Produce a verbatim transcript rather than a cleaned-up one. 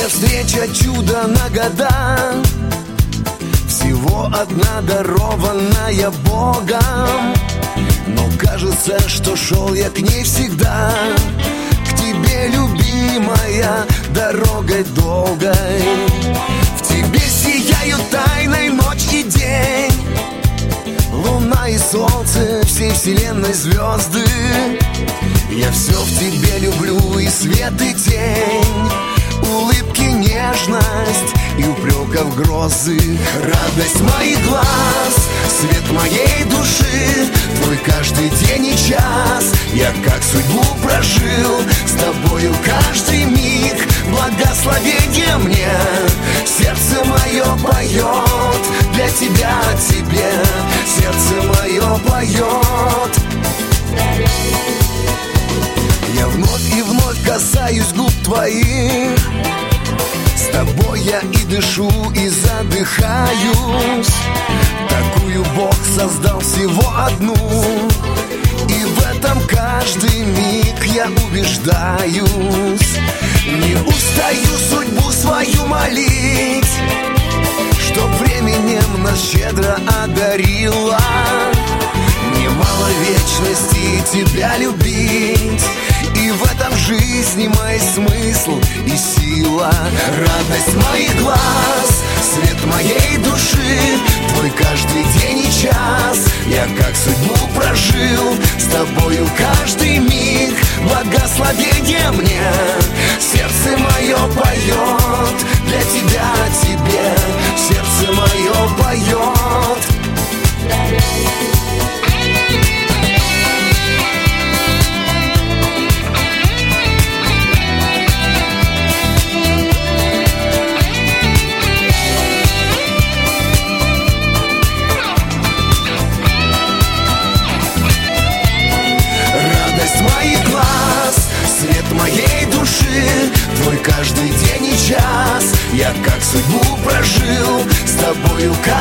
встреча, чудо на года, всего одна дарованная Богом. Но кажется, что шел я к ней всегда, к тебе, любимая, дорогой долгой. В тебе сияют тайной ночь и день, луна и солнце, всей вселенной звезды. Я все в тебе люблю, и свет, и тень, улыбки, нежность и упреков грозы. Радость моих глаз, свет моей души, твой каждый день и час я как судьбу прожил. С тобою каждый миг благословение мне. Сердце мое поет для тебя, тебе. Сердце мое поет. Я вновь и вновь касаюсь губ твоих, с тобой я и дышу, и задыхаюсь. Такую Бог создал всего одну, и в этом каждый миг я убеждаюсь. Не устаю судьбу свою молить, чтоб временем нас щедро одарила. Немало вечности тебя любить, и в этом жизни мой смысл и сила. Радость моих глаз, свет моей души, твой каждый день и час я как судьбу прожил. С тобою каждый миг благословение мне. Сердце мое поет для тебя, тебе. Сердце мое поет. Моих глаз, свет моей души, твой каждый день и час я как судьбу прожил. С тобою каждый